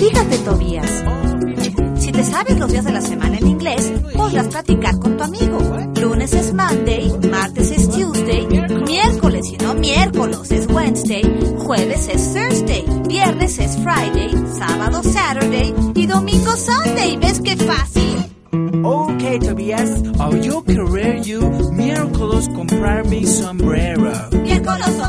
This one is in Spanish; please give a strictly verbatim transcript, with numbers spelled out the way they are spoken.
Fíjate, Tobías. Si te sabes los días de la semana en inglés, podrás platicar con tu amigo. Lunes es Monday, martes es Tuesday, miércoles y no miércoles es Wednesday, jueves es Thursday, viernes es Friday, sábado Saturday y domingo Sunday. ¿Ves qué fácil? Okay, Tobias, oh, yo querer you miércoles comprar mi sombrero. Miércoles